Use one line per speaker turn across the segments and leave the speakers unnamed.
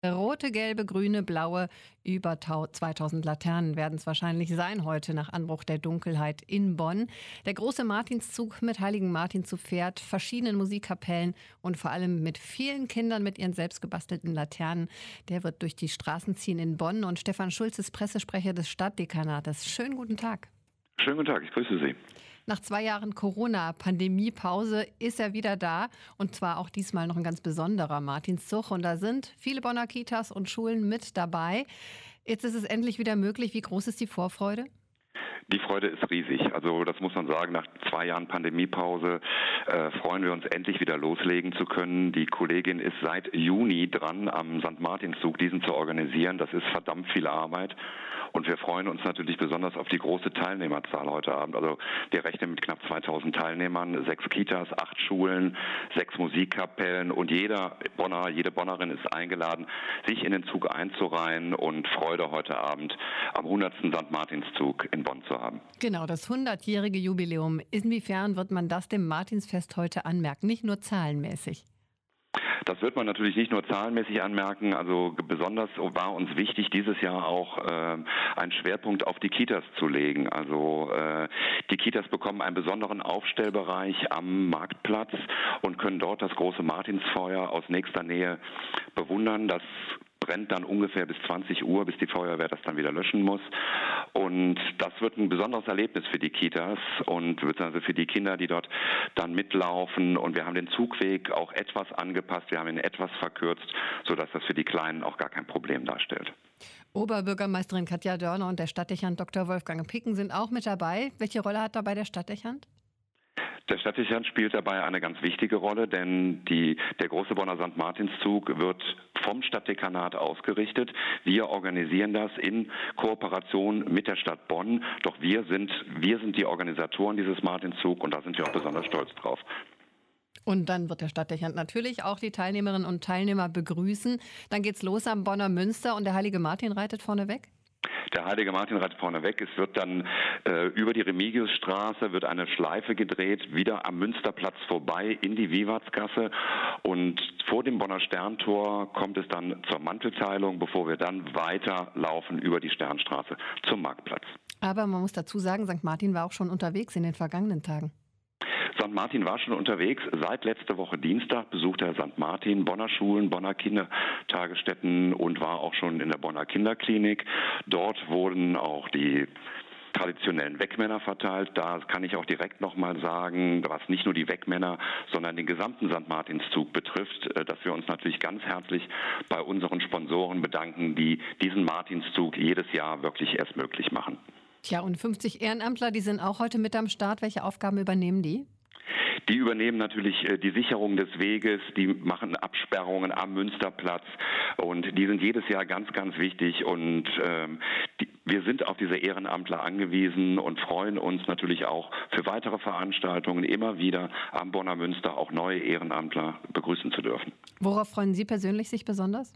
Rote, gelbe, grüne, blaue, über 2000 Laternen werden es wahrscheinlich sein heute nach Anbruch der Dunkelheit in Bonn. Der große Martinszug mit Heiligen Martin zu Pferd, verschiedenen Musikkapellen und vor allem mit vielen Kindern mit ihren selbst gebastelten Laternen. Der wird durch die Straßen ziehen in Bonn. Und Stefan Schulz ist Pressesprecher des Stadtdekanates. Schönen guten Tag.
Schönen guten Tag, ich grüße Sie.
Nach 2 Jahren Corona-Pandemiepause ist er wieder da. Und zwar auch diesmal noch ein ganz besonderer Martinszug. Und da sind viele Bonner Kitas und Schulen mit dabei. Jetzt ist es endlich wieder möglich. Wie groß ist die Vorfreude?
Die Freude ist riesig. Also das muss man sagen, nach 2 Jahren Pandemiepause freuen wir uns endlich wieder loslegen zu können. Die Kollegin ist seit Juni dran, am St. Martinszug diesen zu organisieren. Das ist verdammt viel Arbeit. Und wir freuen uns natürlich besonders auf die große Teilnehmerzahl heute Abend. Also wir rechnen mit knapp 2000 Teilnehmern, 6 Kitas, 8 Schulen, 6 Musikkapellen und jede Bonnerin ist eingeladen, sich in den Zug einzureihen und Freude heute Abend am 100. St. Martinszug in Bonn zu haben.
Genau, das 100-jährige Jubiläum. Inwiefern wird man das dem Martinsfest heute anmerken, nicht nur zahlenmäßig?
Das wird man natürlich nicht nur zahlenmäßig anmerken. Also besonders war uns wichtig, dieses Jahr auch einen Schwerpunkt auf die Kitas zu legen. Also die Kitas bekommen einen besonderen Aufstellbereich am Marktplatz und können dort das große Martinsfeuer aus nächster Nähe bewundern. Das brennt dann ungefähr bis 20 Uhr, bis die Feuerwehr das dann wieder löschen muss. Und das wird ein besonderes Erlebnis für die Kitas und also für die Kinder, die dort dann mitlaufen. Und wir haben den Zugweg auch etwas angepasst, wir haben ihn etwas verkürzt, sodass das für die Kleinen auch gar kein Problem darstellt.
Oberbürgermeisterin Katja Dörner und der Stadtdechant Dr. Wolfgang Picken sind auch mit dabei. Welche Rolle hat dabei der Stadtdechant?
Der Stadtdechant spielt dabei eine ganz wichtige Rolle, denn der große Bonner St. Martinszug wird vom Stadtdekanat ausgerichtet. Wir organisieren das in Kooperation mit der Stadt Bonn. Doch wir sind die Organisatoren dieses Martinszugs und da sind wir auch besonders stolz drauf.
Und dann wird der Stadtdechant natürlich auch die Teilnehmerinnen und Teilnehmer begrüßen. Dann geht's los am Bonner Münster und der Heilige Martin reitet vorne weg?
Der Heilige Martin reitet vorne weg. Es wird dann über die Remigiusstraße wird eine Schleife gedreht, wieder am Münsterplatz vorbei in die Vivatsgasse und vor dem Bonner Sterntor kommt es dann zur Mantelteilung, bevor wir dann weiterlaufen über die Sternstraße zum Marktplatz.
Aber man muss dazu sagen, St. Martin war auch schon unterwegs in den vergangenen Tagen.
St. Martin war schon unterwegs. Seit letzte Woche Dienstag besuchte er St. Martin, Bonner Schulen, Bonner Kindertagesstätten und war auch schon in der Bonner Kinderklinik. Dort wurden auch die traditionellen Wegmänner verteilt. Da kann ich auch direkt nochmal sagen, was nicht nur die Wegmänner, sondern den gesamten St. Martinszug betrifft, dass wir uns natürlich ganz herzlich bei unseren Sponsoren bedanken, die diesen Martinszug jedes Jahr wirklich erst möglich machen.
Tja, und 50 Ehrenamtler, die sind auch heute mit am Start. Welche Aufgaben übernehmen die?
Die übernehmen natürlich die Sicherung des Weges, die machen Absperrungen am Münsterplatz und die sind jedes Jahr ganz, ganz wichtig und wir sind auf diese Ehrenamtler angewiesen und freuen uns natürlich auch für weitere Veranstaltungen immer wieder am Bonner Münster auch neue Ehrenamtler begrüßen zu dürfen.
Worauf freuen Sie persönlich sich besonders?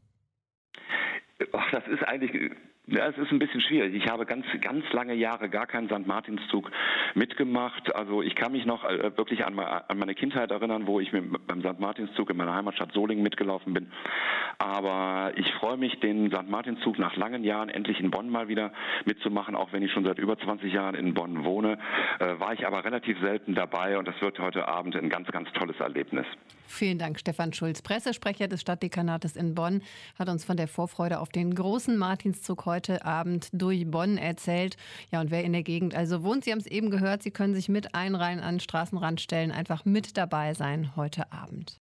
Das ist eigentlich... Ja, es ist ein bisschen schwierig. Ich habe ganz, ganz lange Jahre gar keinen St. Martinszug mitgemacht. Also ich kann mich noch wirklich an meine Kindheit erinnern, wo ich beim St. Martinszug in meiner Heimatstadt Solingen mitgelaufen bin. Aber ich freue mich, den St. Martinszug nach langen Jahren endlich in Bonn mal wieder mitzumachen. Auch wenn ich schon seit über 20 Jahren in Bonn wohne, war ich aber relativ selten dabei und das wird heute Abend ein ganz, ganz tolles Erlebnis.
Vielen Dank, Stefan Schulz, Pressesprecher des Stadtdekanates in Bonn, hat uns von der Vorfreude auf den großen Martinszug heute Abend durch Bonn erzählt. Ja, und wer in der Gegend also wohnt, Sie haben es eben gehört, Sie können sich mit einreihen, an den Straßenrand stellen, einfach mit dabei sein heute Abend.